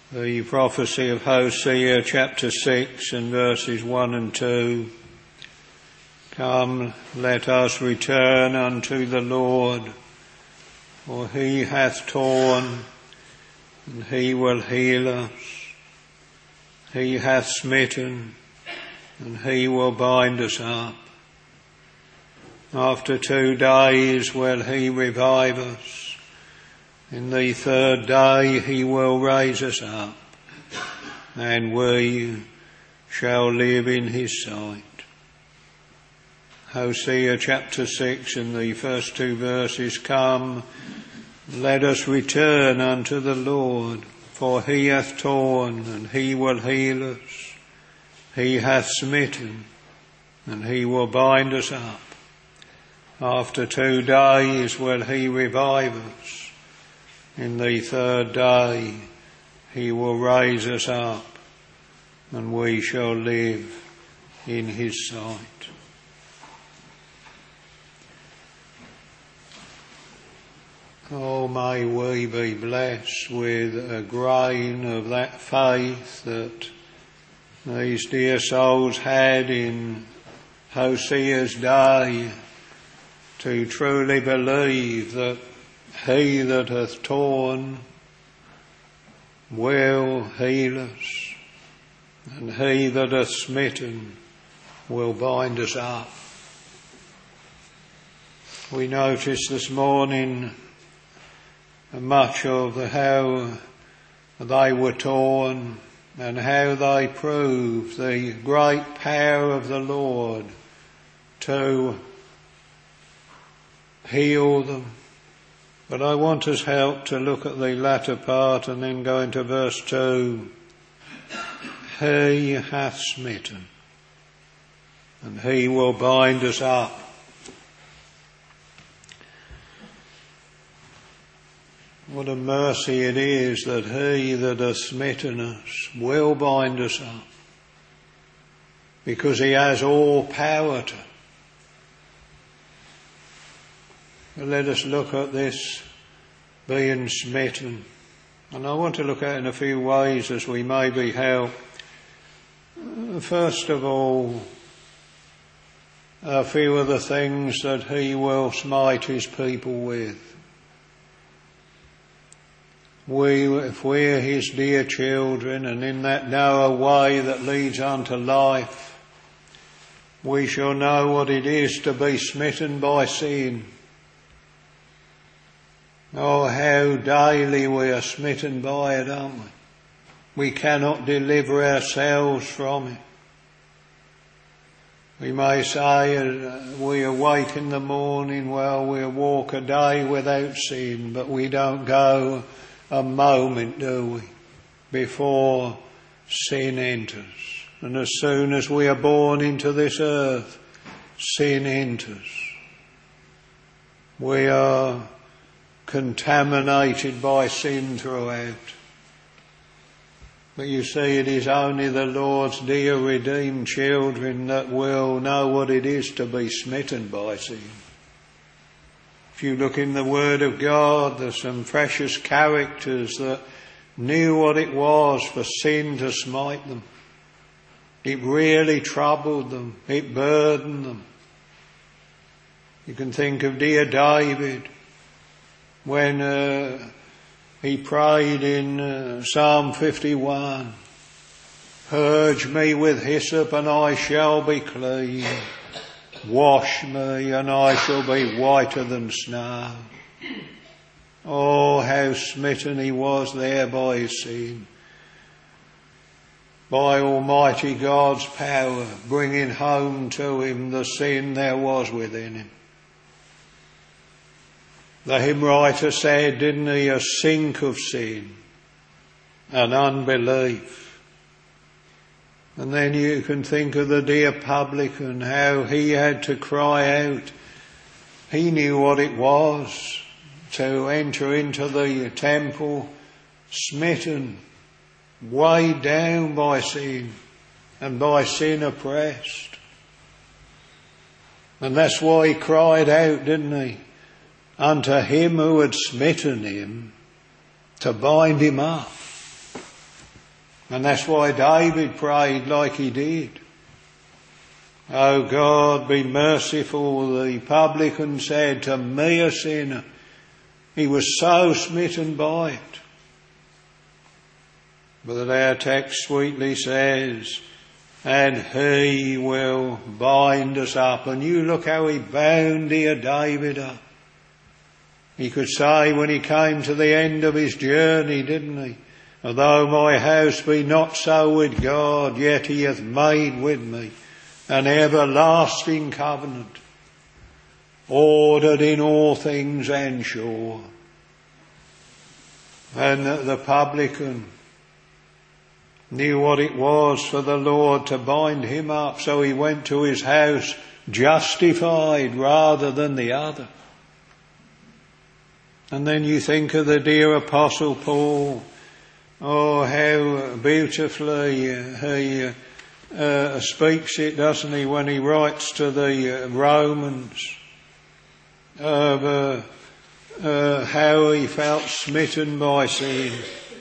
The prophecy of Hosea chapter 6 and verses 1 and 2. Come, let us return unto the Lord, for he hath torn, and he will heal us. He hath smitten, and he will bind us up. After 2 days will he revive us. In the 3rd day he will raise us up, and we shall live in his sight. Hosea chapter 6 and the first 2 verses. Come, let us return unto the Lord, for he hath torn, and he will heal us. He hath smitten, and he will bind us up. After 2 days will he revive us. In the 3rd day he will raise us up, and we shall live in his sight. Oh, may we be blessed with a grain of that faith that these dear souls had in Hosea's day, to truly believe that he that hath torn will heal us, and he that hath smitten will bind us up. We noticed this morning much of how they were torn and how they proved the great power of the Lord to heal them. But I want us help to look at the latter part and then go into verse 2. He hath smitten, and he will bind us up. What a mercy it is that he that hath smitten us will bind us up, because he has all power to. Let us look at this being smitten. And I want to look at it in a few ways as we may be helped. First of all, a few of the things that he will smite his people with. If we're his dear children, and in that narrow way that leads unto life, we shall know what it is to be smitten by sin. Oh, how daily we are smitten by it, aren't we? We cannot deliver ourselves from it. We may say we awake in the morning, well, we'll walk a day without sin, but we don't go a moment, do we, before sin enters. And as soon as we are born into this earth, sin enters. We are contaminated by sin throughout. But you see, it is only the Lord's dear redeemed children that will know what it is to be smitten by sin. If you look in the Word of God, there's some precious characters that knew what it was for sin to smite them. It really troubled them. It burdened them. You can think of dear David, when he prayed in Psalm 51, purge me with hyssop and I shall be clean. Wash me and I shall be whiter than snow. Oh, how smitten he was there by his sin. By Almighty God's power, bringing home to him the sin there was within him. The hymn writer said, didn't he, a sink of sin and unbelief. And then you can think of the dear publican, how he had to cry out. He knew what it was to enter into the temple smitten, weighed down by sin and by sin oppressed. And that's why he cried out, didn't he? Unto him who had smitten him, to bind him up. And that's why David prayed like he did. "O God, be merciful," the publican said, "to me a sinner." He was so smitten by it. But our text sweetly says, "And he will bind us up." And you look how he bound dear David up. He could say when he came to the end of his journey, didn't he? "Although my house be not so with God, yet he hath made with me an everlasting covenant, ordered in all things and sure." And the publican knew what it was for the Lord to bind him up, so he went to his house justified rather than the other. And then you think of the dear Apostle Paul. Oh, how beautifully he speaks it, doesn't he, when he writes to the Romans of how he felt smitten by sin.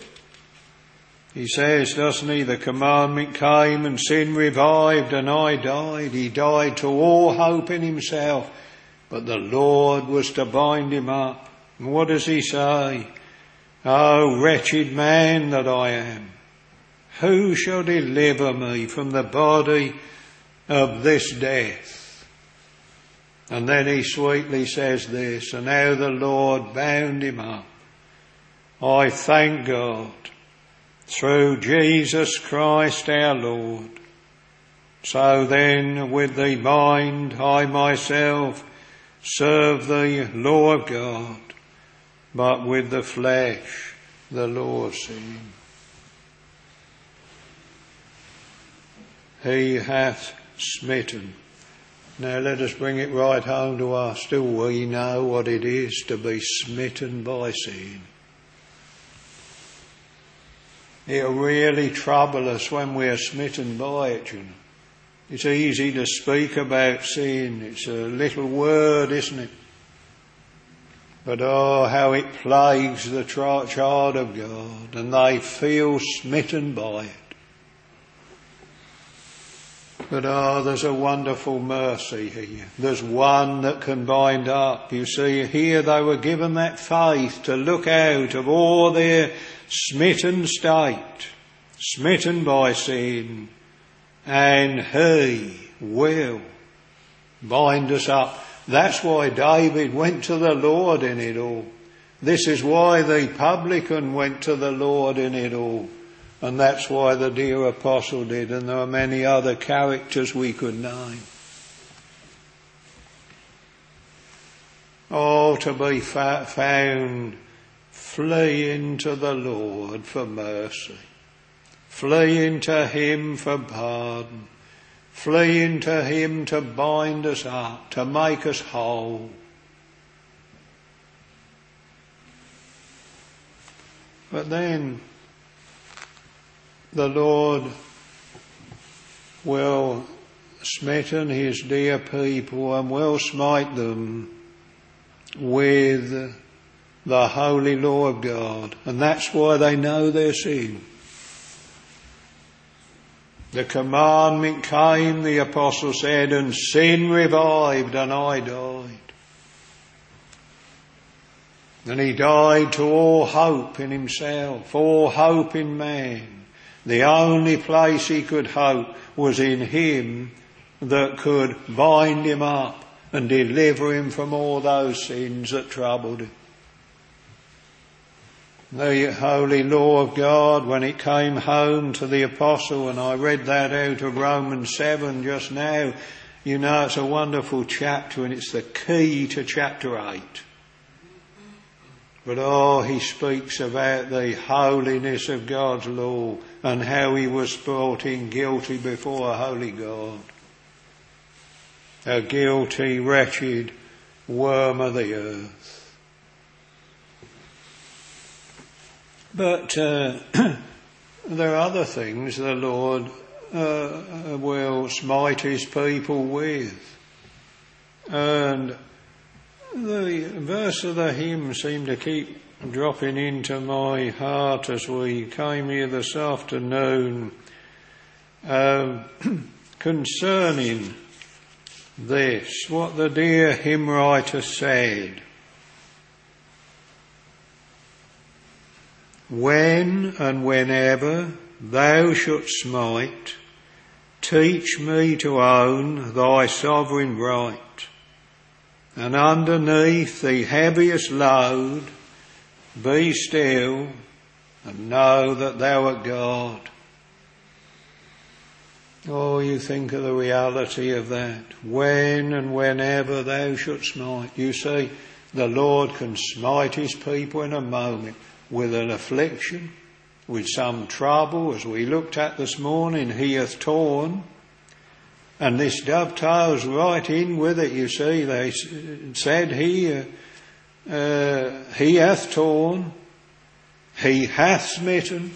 He says, doesn't he, "The commandment came and sin revived and I died." He died to all hope in himself, but the Lord was to bind him up. And what does he say? "Oh, wretched man that I am, who shall deliver me from the body of this death?" And then he sweetly says this, "And how the Lord bound him up. I thank God through Jesus Christ our Lord. So then with the mind I myself serve the law of God, but with the flesh the law of sin." He hath smitten. Now let us bring it right home to us. Do we know what it is to be smitten by sin? It'll really trouble us when we are smitten by it, you know. It's easy to speak about sin. It's a little word, isn't it? But oh, how it plagues the child of God, and they feel smitten by it. But oh, there's a wonderful mercy here. There's one that can bind up. You see, here they were given that faith to look out of all their smitten state, smitten by sin, and he will bind us up. That's why David went to the Lord in it all. This is why the publican went to the Lord in it all. And that's why the dear apostle did. And there are many other characters we could name. Oh, to be found fleeing to the Lord for mercy, fleeing to him for pardon, fleeing to him to bind us up, to make us whole. But then the Lord will smitten his dear people and will smite them with the holy law of God. And that's why they know their sin. The commandment came, the apostle said, and sin revived and I died. And he died to all hope in himself, all hope in man. The only place he could hope was in him that could bind him up and deliver him from all those sins that troubled him. The holy law of God, when it came home to the apostle, and I read that out of Romans 7 just now, you know it's a wonderful chapter and it's the key to chapter 8. But oh, he speaks about the holiness of God's law and how he was brought in guilty before a holy God. A guilty, wretched worm of the earth. But there are other things the Lord will smite his people with. And the verse of the hymn seemed to keep dropping into my heart as we came here this afternoon concerning this, what the dear hymn writer said. When and whenever thou shouldst smite, teach me to own thy sovereign right, and underneath the heaviest load be still and know that thou art God. Oh, you think of the reality of that. When and whenever thou shouldst smite. You see, the Lord can smite his people in a moment with an affliction, with some trouble, as we looked at this morning, he hath torn. And this dovetails right in with it, you see. They said he hath torn, he hath smitten.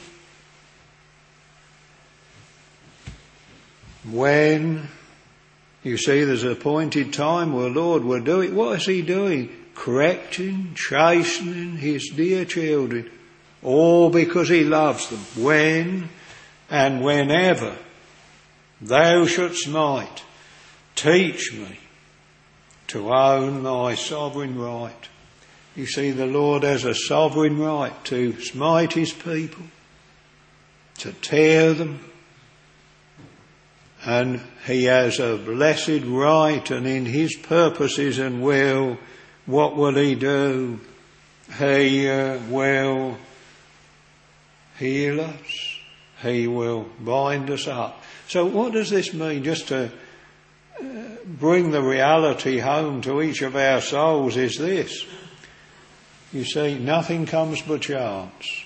When, you see, there's an appointed time where the Lord will do it. What is he doing? Correcting, chastening his dear children, all because he loves them. When and whenever thou shouldst smite, teach me to own thy sovereign right. You see, the Lord has a sovereign right to smite his people, to tear them, and he has a blessed right, and in his purposes and will, what will he do? He will heal us. He will bind us up. So what does this mean? Just to bring the reality home to each of our souls is this. You see, nothing comes by chance.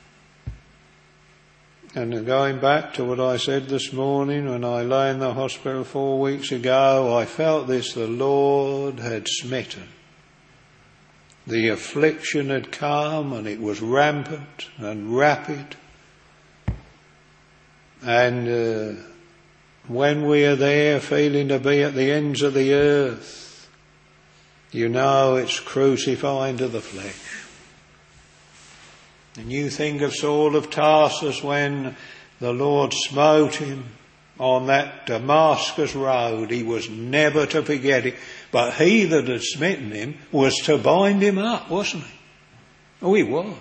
And going back to what I said this morning when I lay in the hospital 4 weeks ago, I felt this, the Lord had smitten. The affliction had come and it was rampant and rapid. And when we are there feeling to be at the ends of the earth, you know it's crucifying to the flesh. And you think of Saul of Tarsus when the Lord smote him on that Damascus road. He was never to forget it. But he that had smitten him was to bind him up, wasn't he? Oh, he was.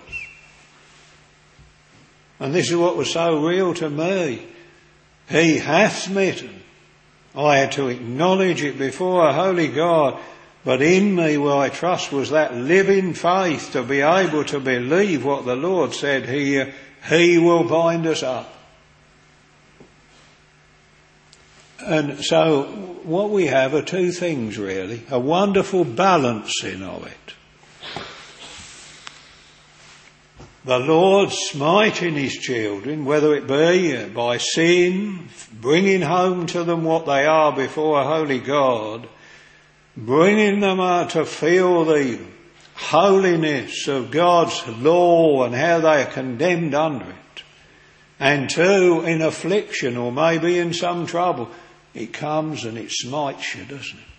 And this is what was so real to me. He hath smitten. I had to acknowledge it before a holy God. But in me, where I trust, was that living faith to be able to believe what the Lord said here. He will bind us up. And so what we have are two things really. A wonderful balancing of it. The Lord smiting his children, whether it be by sin, bringing home to them what they are before a holy God, bringing them out to feel the holiness of God's law and how they are condemned under it. And two, in affliction or maybe in some trouble, it comes and it smites you, doesn't it?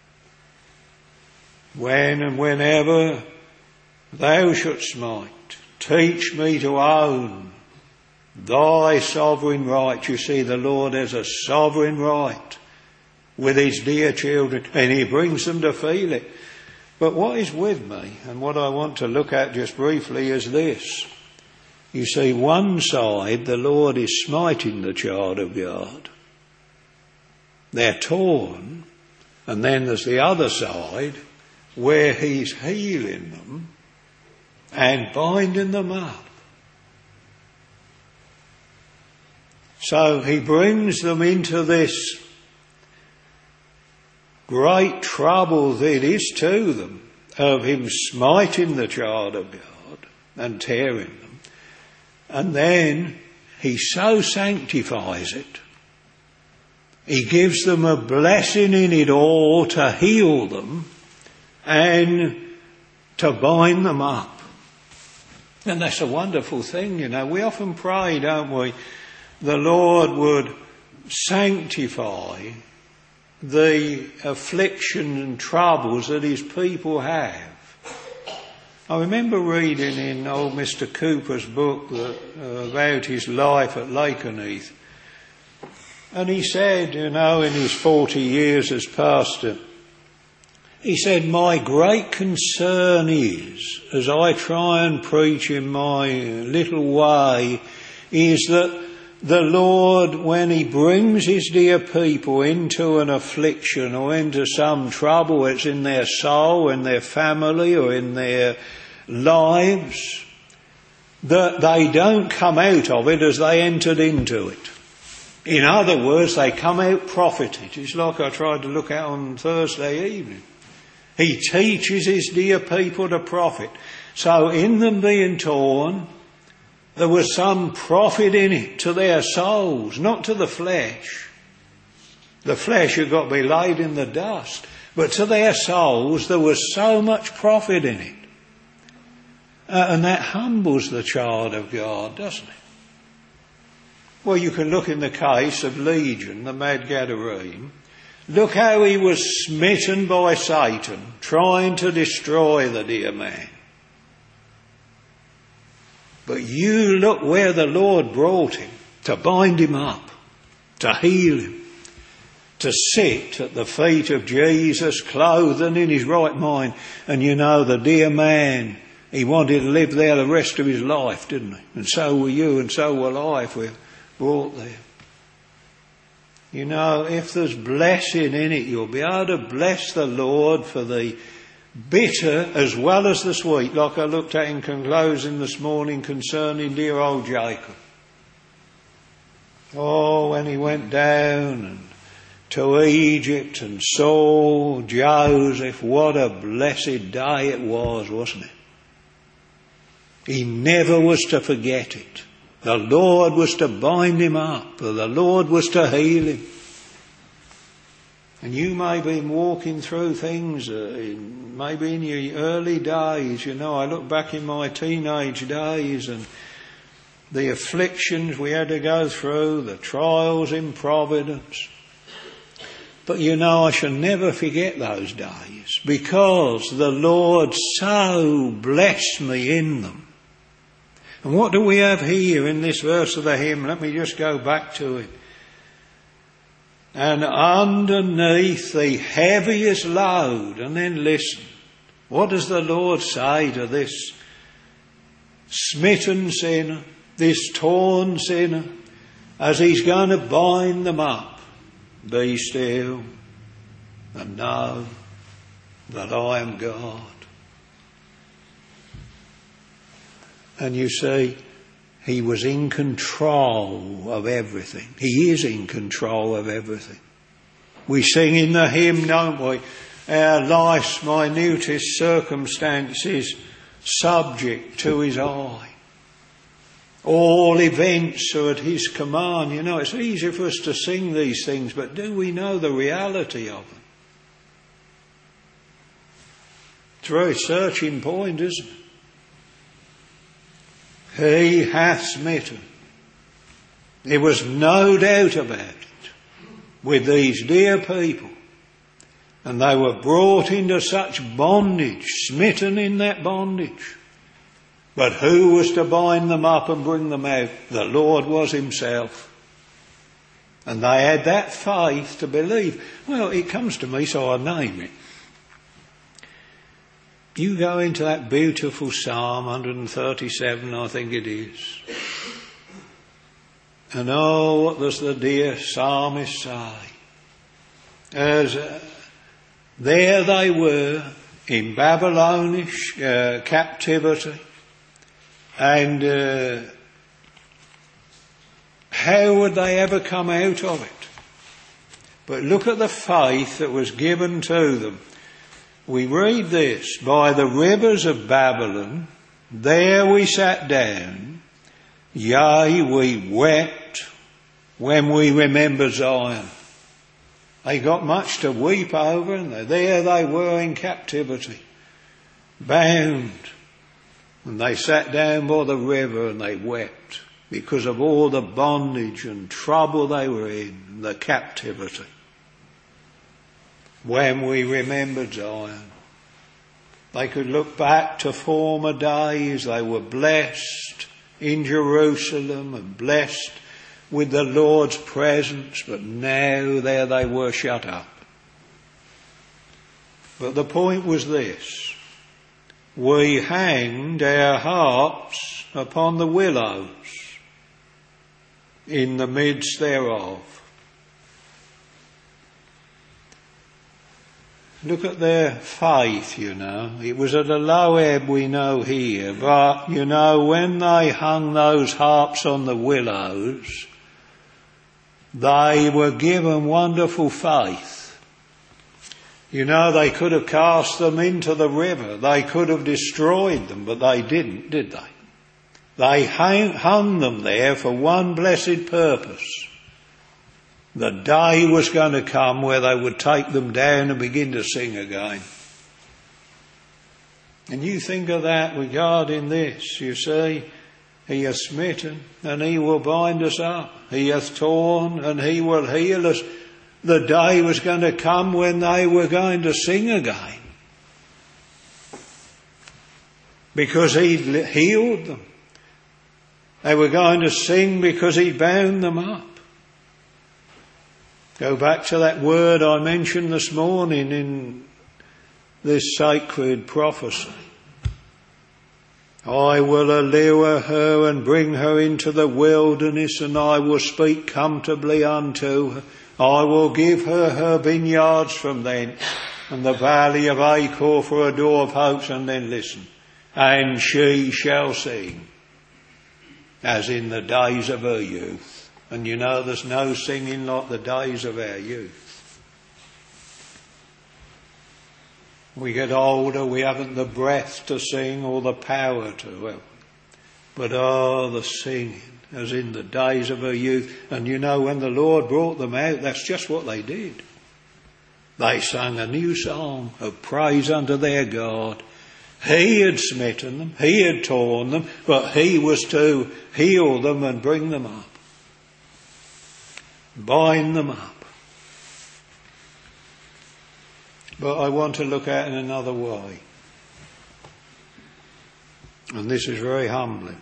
When and whenever thou shouldst smite, teach me to own thy sovereign right. You see, the Lord has a sovereign right with his dear children, and he brings them to feel it. But what is with me, and what I want to look at just briefly, is this. You see, one side, the Lord is smiting the child of God. They're torn, and then there's the other side where he's healing them and binding them up. So he brings them into this great trouble that is to them of him smiting the child of God and tearing them. And then he so sanctifies it. He gives them a blessing in it all to heal them and to bind them up. And that's a wonderful thing, you know. We often pray, don't we, the Lord would sanctify the affliction and troubles that his people have. I remember reading in old Mr. Cooper's book about his life at Lakenheath. And he said, in his 40 years as pastor, he said, my great concern is, as I try and preach in my little way, is that the Lord, when he brings his dear people into an affliction or into some trouble, it's in their soul, in their family or in their lives, that they don't come out of it as they entered into it. In other words, they come out profited. It's like I tried to look at on Thursday evening. He teaches his dear people to profit. So in them being torn, there was some profit in it to their souls, not to the flesh. The flesh had got to be laid in the dust. But to their souls, there was so much profit in it. And that humbles the child of God, doesn't it? Well, you can look in the case of Legion, the mad Gadarene. Look how he was smitten by Satan, trying to destroy the dear man. But you look where the Lord brought him, to bind him up, to heal him, to sit at the feet of Jesus, clothed and in his right mind. And the dear man, he wanted to live there the rest of his life, didn't he? And so will you, and so will I, if we're brought there. If there's blessing in it, you'll be able to bless the Lord for the bitter as well as the sweet, like I looked at in closing this morning concerning dear old Jacob. Oh, when he went down to Egypt and saw Joseph, what a blessed day it was, wasn't it? He never was to forget it. The Lord was to bind him up. The Lord was to heal him. And you may be walking through things, maybe in your early days. I look back in my teenage days and the afflictions we had to go through, the trials in Providence. But I shall never forget those days because the Lord so blessed me in them. And what do we have here in this verse of the hymn? Let me just go back to it. And underneath the heaviest load, and then listen. What does the Lord say to this smitten sinner, this torn sinner, as he's going to bind them up? Be still and know that I am God. And you see, he was in control of everything. He is in control of everything. We sing in the hymn, don't we? Our life's minutest circumstances subject to his eye. All events are at his command. It's easy for us to sing these things, but do we know the reality of them? It's a very searching point, isn't it? He hath smitten. There was no doubt about it with these dear people. And they were brought into such bondage, smitten in that bondage. But who was to bind them up and bring them out? The Lord was himself. And they had that faith to believe. Well, it comes to me, so I name it. You go into that beautiful Psalm 137, I think it is. And oh, what does the dear psalmist say? As there they were in Babylonish captivity. And how would they ever come out of it? But look at the faith that was given to them. We read this, by the rivers of Babylon, there we sat down, yea, we wept when we remembered Zion. They got much to weep over, and there they were in captivity, bound. And they sat down by the river and they wept because of all the bondage and trouble they were in, the captivity. When we remembered Zion. They could look back to former days. They were blessed in Jerusalem and blessed with the Lord's presence, but now there they were shut up. But the point was this: we hanged our harps upon the willows in the midst thereof. Look at their faith, you know. It was at a low ebb, we know here, but, you know, when they hung those harps on the willows, they were given wonderful faith. You know, they could have cast them into the river. They could have destroyed them, but they didn't, did they? They hung them there for one blessed purpose. The day was going to come where they would take them down and begin to sing again. And you think of that regarding this, you see. He hath smitten and he will bind us up. He hath torn and he will heal us. The day was going to come when they were going to sing again. Because he'd healed them. They were going to sing because he bound them up. Go back to that word I mentioned this morning in this sacred prophecy. I will allure her and bring her into the wilderness, and I will speak comfortably unto her. I will give her her vineyards from thence, and the valley of Achor for a door of hopes. And then listen. And she shall sing as in the days of her youth. And you know, there's no singing like the days of our youth. We get older, we haven't the breath to sing or the power to. But the singing, as in the days of our youth. And you know, when the Lord brought them out, that's just what they did. They sang a new song of praise unto their God. He had smitten them, he had torn them, but he was to heal them and bring them up. Bind them up. But I want to look at it in another way. And this is very humbling.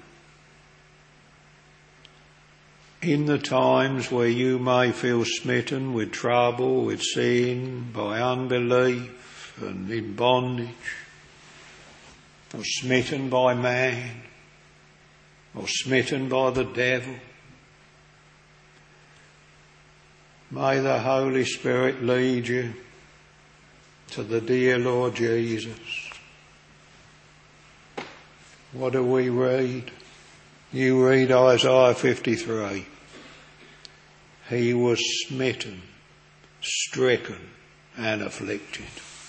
In the times where you may feel smitten with trouble, with sin, by unbelief and in bondage, or smitten by man, or smitten by the devil, may the Holy Spirit lead you to the dear Lord Jesus. What do we read? You read Isaiah 53. He was smitten, stricken and afflicted.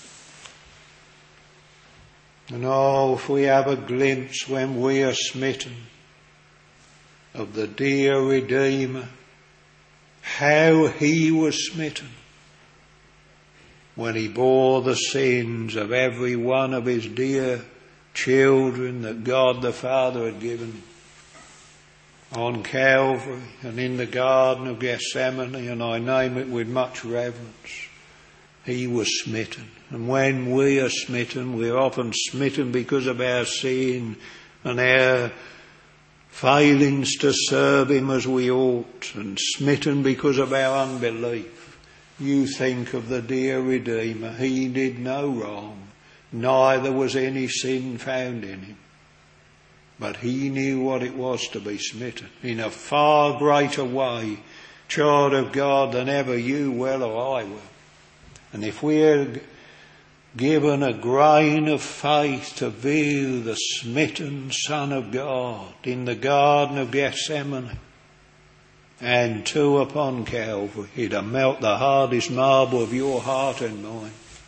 And if we have a glimpse when we are smitten of the dear Redeemer, how he was smitten when he bore the sins of every one of his dear children that God the Father had given him. On Calvary and in the Garden of Gethsemane, and I name it with much reverence, he was smitten. And when we are smitten, we're often smitten because of our sin and our failings to serve him as we ought, and smitten because of our unbelief. You think of the dear Redeemer. He did no wrong, neither was any sin found in him. But he knew what it was to be smitten in a far greater way, child of God, than ever you will or I will. And if we're given a grain of faith to view the smitten Son of God in the Garden of Gethsemane and too upon Calvary, it'll melt the hardest marble of your heart and mine.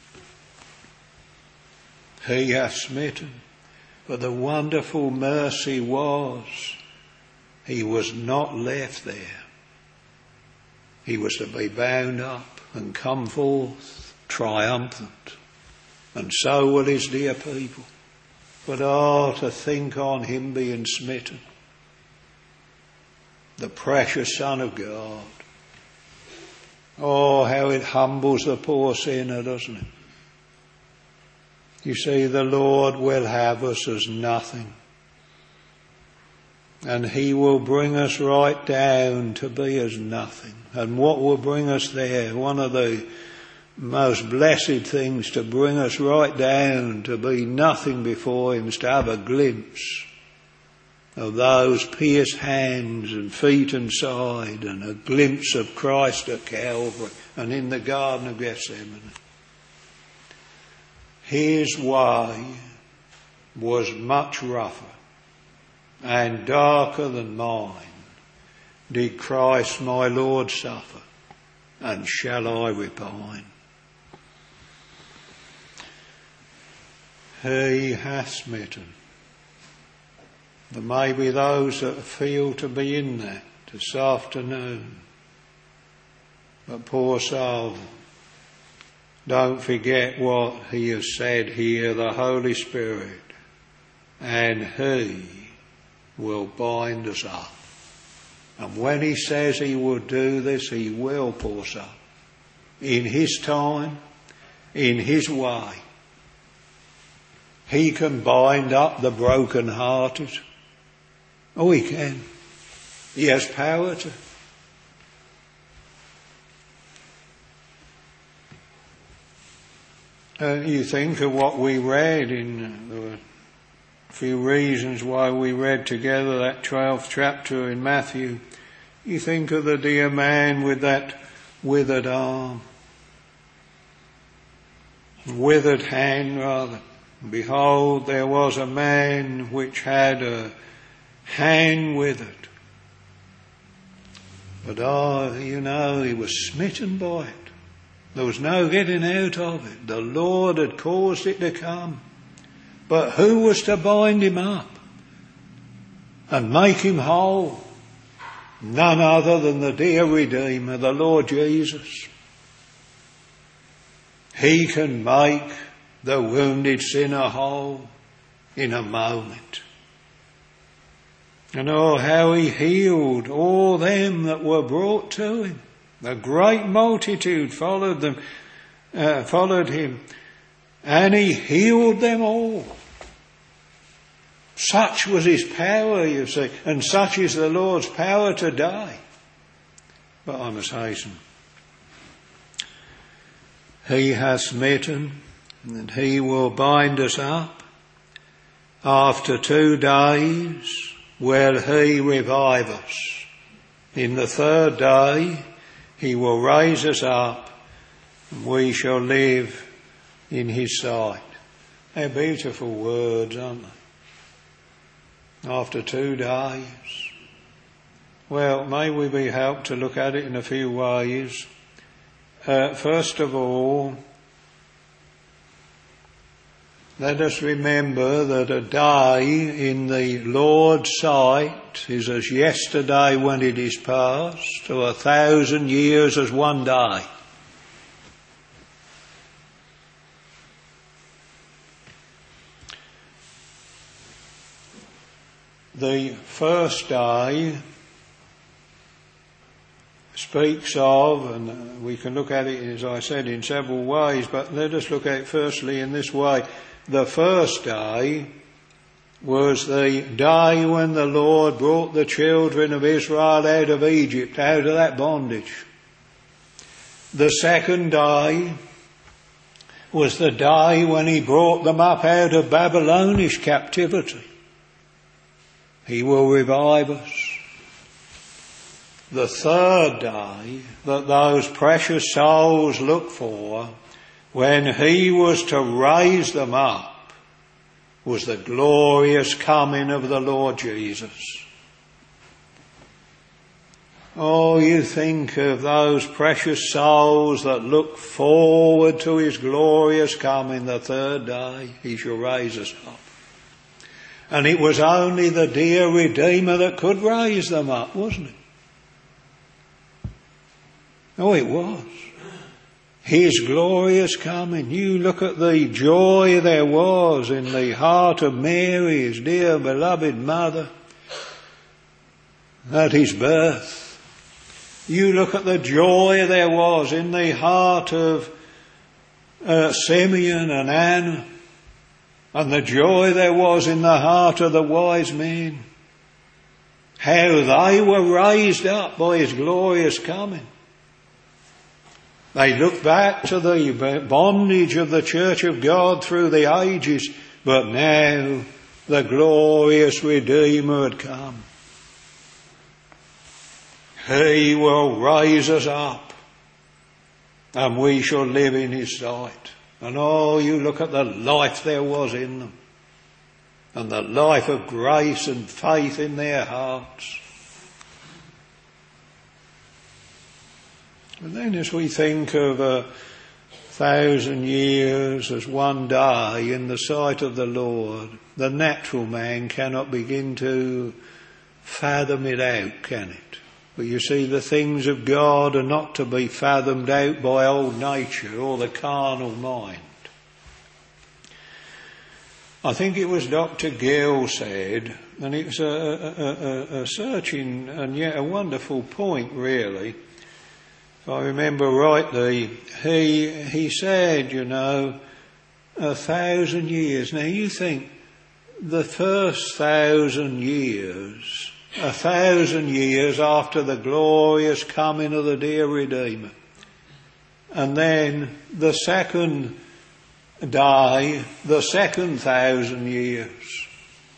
He hath smitten, but the wonderful mercy was he was not left there. He was to be bound up and come forth triumphant. And so will his dear people. But to think on him being smitten. The precious Son of God. Oh, how it humbles the poor sinner, doesn't it? You see, the Lord will have us as nothing. And He will bring us right down to be as nothing. And what will bring us there? One of the most blessed things to bring us right down to be nothing before Him is to have a glimpse of those pierced hands and feet and side, and a glimpse of Christ at Calvary and in the Garden of Gethsemane. His way was much rougher and darker than mine did Christ my Lord suffer, and shall I repine? He hath smitten. There may be those that feel to be in that this afternoon. But poor soul, don't forget what He has said here, the Holy Spirit, and He will bind us up. And when He says He will do this, He will, poor soul, in His time, in His way. He can bind up the broken-hearted. Oh, He can. He has power to. You think of what we read in the few reasons why we read together that 12th chapter in Matthew. You think of the dear man with that withered arm, withered hand rather. Behold, there was a man which had a hand withered. But he was smitten by it. There was no getting out of it. The Lord had caused it to come. But who was to bind him up and make him whole? None other than the dear Redeemer, the Lord Jesus. He can make the wounded sinner whole in a moment. And oh, how He healed all them that were brought to Him. A great multitude followed Him, and He healed them all. Such was His power, you see, and such is the Lord's power today. But I must hasten. He hath smitten, and He will bind us up. After 2 days will He revive us. In the 3rd day He will raise us up, and we shall live in His sight. They're beautiful words, aren't they? After 2 days. Well, may we be helped to look at it in a few ways. First of all, let us remember that a day in the Lord's sight is as yesterday when it is past, or 1,000 years as one day. The first day speaks of, and we can look at it, as I said, in several ways, but let us look at it firstly in this way. The first day was the day when the Lord brought the children of Israel out of Egypt, out of that bondage. The second day was the day when He brought them up out of Babylonish captivity. He will revive us. The third day that those precious souls look for, when He was to raise them up, was the glorious coming of the Lord Jesus. Oh, you think of those precious souls that look forward to His glorious coming. The 3rd day He shall raise us up. And it was only the dear Redeemer that could raise them up, wasn't it? Oh, it was. His glorious coming. You look at the joy there was in the heart of Mary, His dear beloved mother, at His birth. You look at the joy there was in the heart of Simeon and Anna and the joy there was in the heart of the wise men. How they were raised up by his glorious coming. They looked back to the bondage of the church of God through the ages, but now the glorious Redeemer had come. He will raise us up, and we shall live in his sight. And oh, you look at the life there was in them, and the life of grace and faith in their hearts. And then as we think of 1,000 years as one day in the sight of the Lord, the natural man cannot begin to fathom it out, can it? But you see, the things of God are not to be fathomed out by old nature or the carnal mind. I think it was Dr. Gill said, and it was a searching and yet a wonderful point really. If I remember rightly, he said, 1,000 years. Now you think the first 1,000 years, 1,000 years after the glorious coming of the dear Redeemer. And then the second day, the second 1,000 years.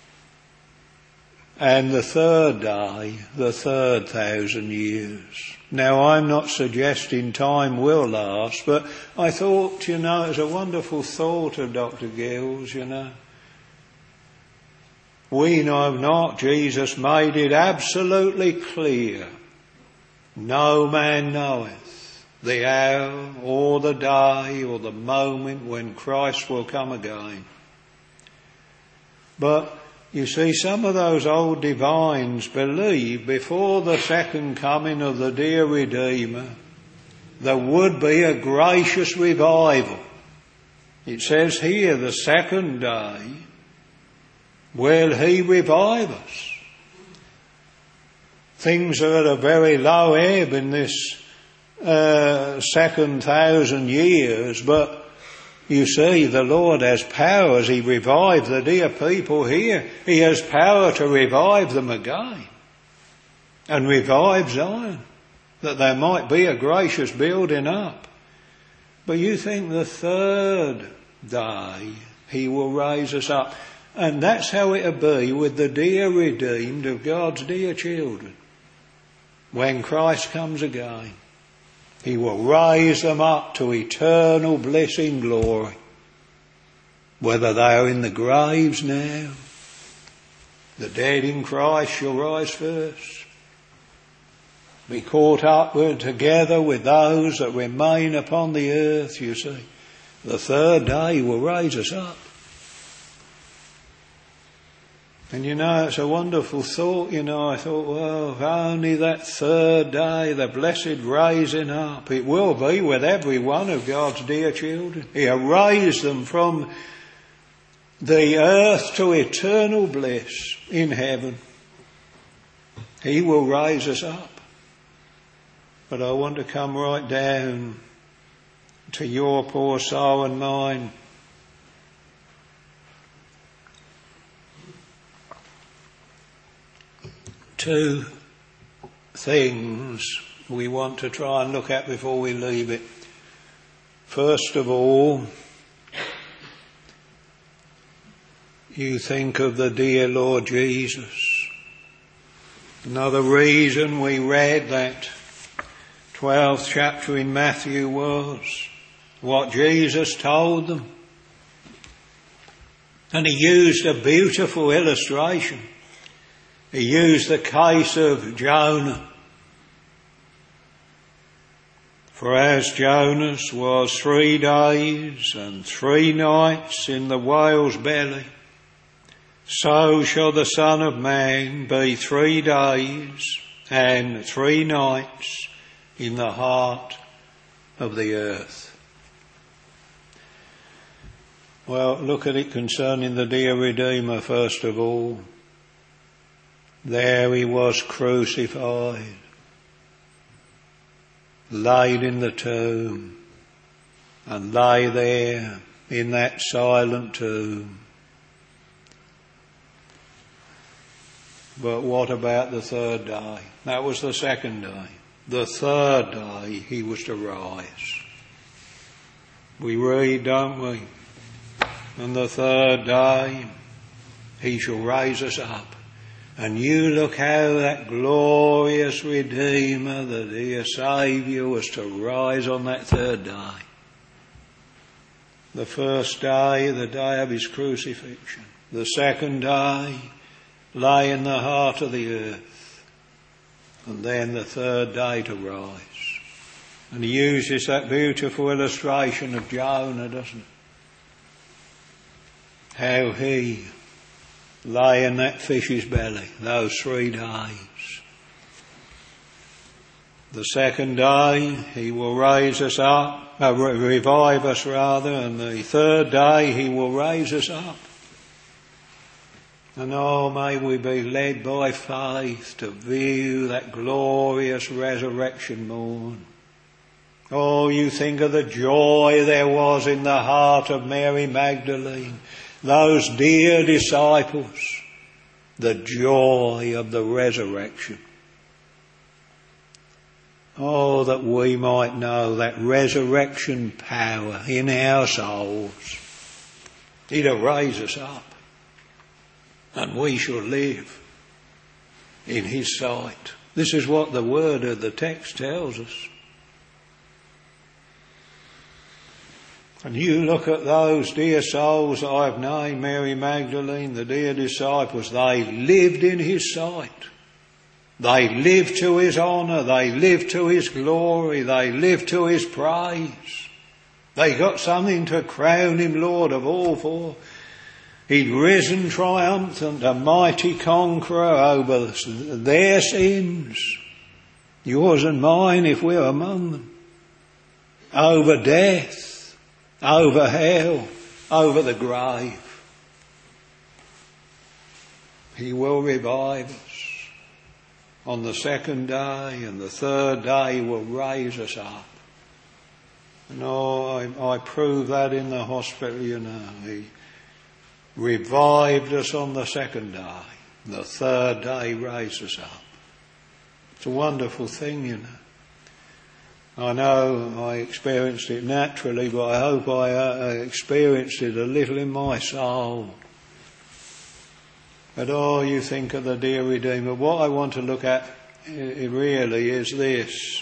And the third day, the third 1,000 years. Now I'm not suggesting time will last, but I thought, it was a wonderful thought of Dr. Gill's, We know not, Jesus made it absolutely clear. No man knoweth the hour or the day or the moment when Christ will come again. But you see, some of those old divines believed before the second coming of the dear Redeemer, there would be a gracious revival. It says here, the second day, will he revive us? Things are at a very low ebb in this second 1,000 years, but you see, the Lord has power as he revived the dear people here. He has power to revive them again and revive Zion, that there might be a gracious building up. But you think the third day he will raise us up. And that's how it'll be with the dear redeemed of God's dear children. When Christ comes again, he will raise them up to eternal bliss in glory. Whether they are in the graves now, the dead in Christ shall rise first. Be caught up together with those that remain upon the earth, you see. The third day he will raise us up. And it's a wonderful thought, I thought, well, if only that third day, the blessed raising up, it will be with every one of God's dear children. He'll raise them from the earth to eternal bliss in heaven. He will raise us up. But I want to come right down to your poor soul and mine. Two things we want to try and look at before we leave it. First of all, you think of the dear Lord Jesus. Another reason we read that 12th chapter in Matthew was what Jesus told them. And he used a beautiful illustration. He used the case of Jonah. For as Jonas was 3 days and 3 nights in the whale's belly, so shall the Son of Man be 3 days and 3 nights in the heart of the earth. Well, look at it concerning the dear Redeemer first of all. There he was crucified, laid in the tomb, and lay there in that silent tomb But what about the third day? That was the second day. The third day he was to rise. We read, don't we? And the third day he shall raise us up. And you look how that glorious Redeemer, the dear Saviour, was to rise on that third day. The first day, the day of his crucifixion. The second day, lay in the heart of the earth. And then the third day to rise. And he uses that beautiful illustration of Jonah, doesn't it? How he lay in that fish's belly those 3 days. The second day he will raise us up, revive us rather, and the third day he will raise us up. And oh, may we be led by faith to view that glorious resurrection morn. Oh, you think of the joy there was in the heart of Mary Magdalene, those dear disciples, the joy of the resurrection. Oh, that we might know that resurrection power in our souls. It'll raise us up, and we shall live in his sight. This is what the word of the text tells us. And you look at those dear souls that I've named, Mary Magdalene, the dear disciples, they lived in his sight. They lived to his honour, they lived to his glory, they lived to his praise. They got something to crown him Lord of all for. He'd risen triumphant, a mighty conqueror over their sins, yours and mine if we're among them, over death, over hell, over the grave. He will revive us on the second day, and the third day he will raise us up. And I prove that in the hospital, you know. He revived us on the second day. The third day he raised us up. It's a wonderful thing, you know. I know I experienced it naturally, but I hope I experienced it a little in my soul. But you think of the dear Redeemer. What I want to look at really is this.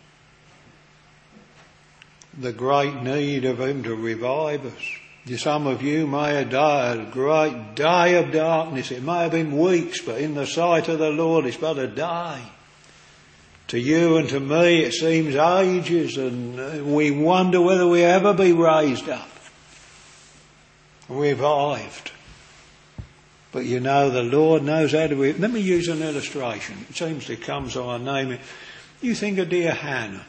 The great need of him to revive us. Some of you may have died a great day of darkness. It may have been weeks, but in the sight of the Lord it's but a day. To you and to me it seems ages, and we wonder whether we ever be raised up, revived. But you know, the Lord knows how to... Let me use an illustration. It seems to come, so I name it. You think of dear Hannah.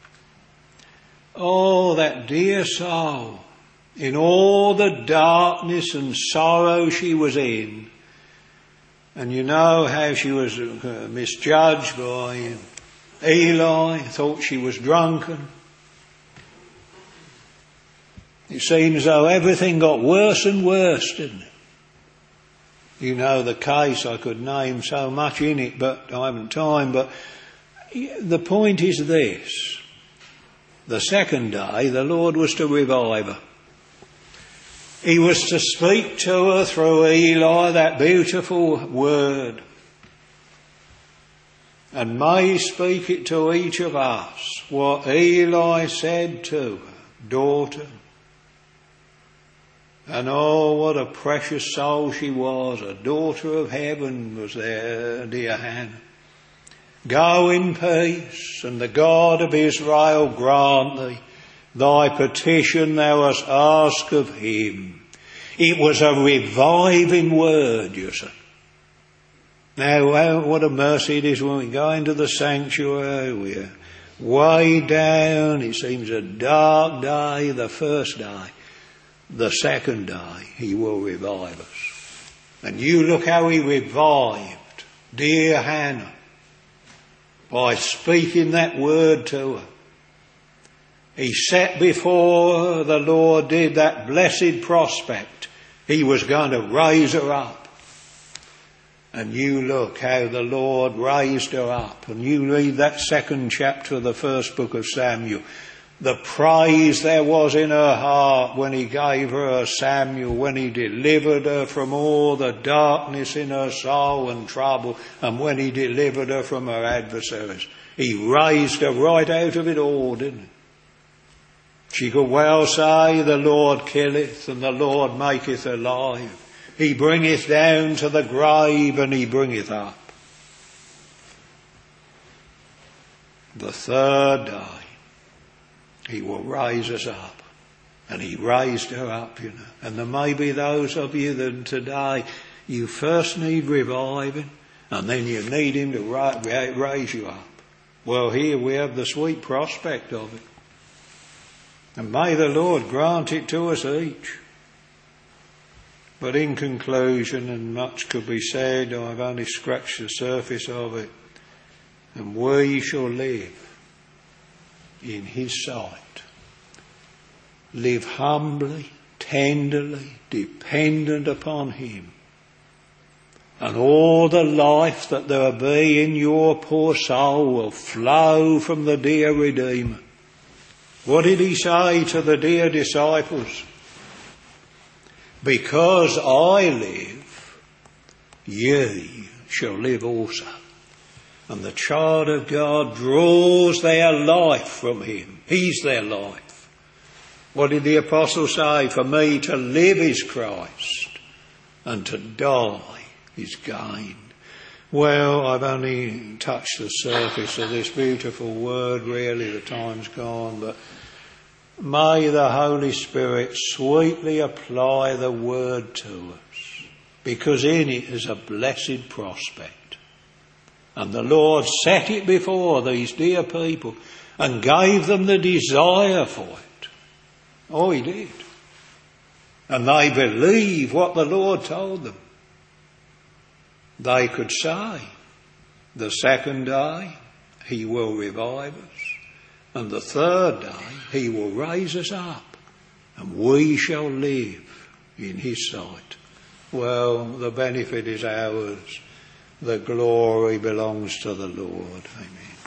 Oh, that dear soul. In all the darkness and sorrow she was in. And you know how she was misjudged by Eli, thought she was drunken. It seems as though everything got worse and worse, didn't it? You know the case, I could name so much in it, but I haven't time. But the point is this. The second day, the Lord was to revive her. He was to speak to her through Eli, that beautiful word. And may he speak it to each of us, what Eli said to her, daughter. And oh, what a precious soul she was, a daughter of heaven was there, dear Hannah. Go in peace, and the God of Israel grant thee thy petition thou hast asked of him. It was a reviving word, you see. Now, what a mercy it is when we go into the sanctuary, we're way down, it seems a dark day, the first day. The second day, he will revive us. And you look how he revived dear Hannah by speaking that word to her. He set before her, the Lord did, that blessed prospect. He was going to raise her up. And you look how the Lord raised her up. And you read that second chapter of the first book of Samuel. The praise there was in her heart when he gave her Samuel, when he delivered her from all the darkness in her soul and trouble, and when he delivered her from her adversaries. He raised her right out of it all, didn't he? She could well say, the Lord killeth and the Lord maketh alive. He bringeth down to the grave and he bringeth up. The third day he will raise us up. And he raised her up, you know. And there may be those of you that today you first need reviving and then you need him to raise you up. Well, here we have the sweet prospect of it. And may the Lord grant it to us each. But in conclusion, and much could be said, I've only scratched the surface of it. And we shall live in his sight. Live humbly, tenderly, dependent upon him. And all the life that there will be in your poor soul will flow from the dear Redeemer. What did he say to the dear disciples? Because I live, ye shall live also. And the child of God draws their life from him. He's their life. What did the apostle say? For me to live is Christ, and to die is gain. Well, I've only touched the surface of this beautiful word, really, the time's gone, but may the Holy Spirit sweetly apply the word to us, because in it is a blessed prospect. And the Lord set it before these dear people and gave them the desire for it. Oh, he did. And they believe what the Lord told them. They could say, the second day he will revive us, and the third day he will raise us up, and we shall live in his sight. Well, the benefit is ours. The glory belongs to the Lord. Amen.